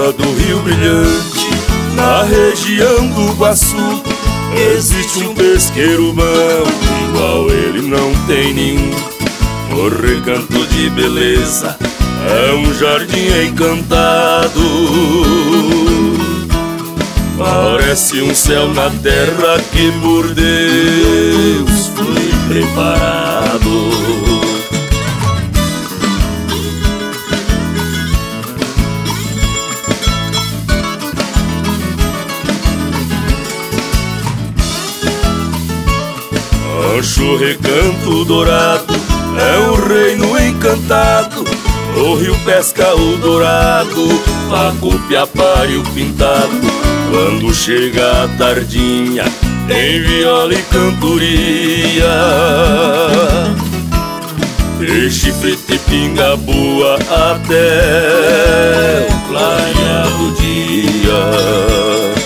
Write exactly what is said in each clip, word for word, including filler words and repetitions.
beira do Rio Brilhante, na região do Guaçu, existe um pesqueiro bom, igual ele não tem nenhum. O Recanto de Beleza é um jardim encantado, parece um céu na terra que por Deus foi preparado. Rancho Recanto Dourado é um reino encantado, o rio pesca o dourado, pago, piapá e o pintado. Quando chega a tardinha, tem viola e cantoria, peixe frito e pinga boa até o clarear do dia.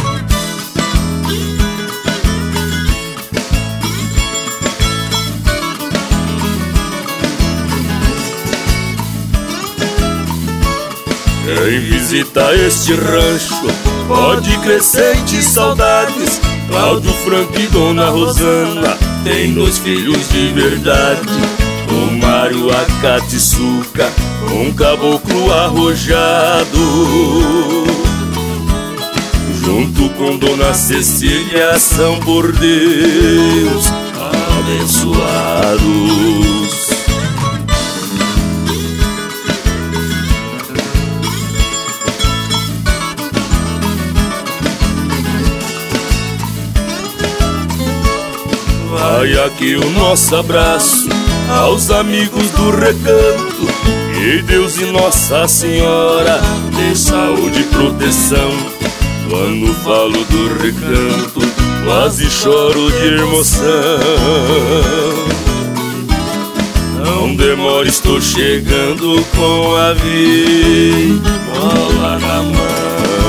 Quem visita este rancho pode crescer de saudades. Cláudio Franco e Dona Rosana tem dois filhos de verdade, o Mário a Catiçuca, um caboclo arrojado, junto com Dona Cecília são por Deus abençoados. Vai aqui o nosso abraço aos amigos do Recanto, que Deus e Nossa Senhora dê saúde e proteção. Quando falo do Recanto, quase choro de emoção. Não demore, estou chegando com a viola na mão.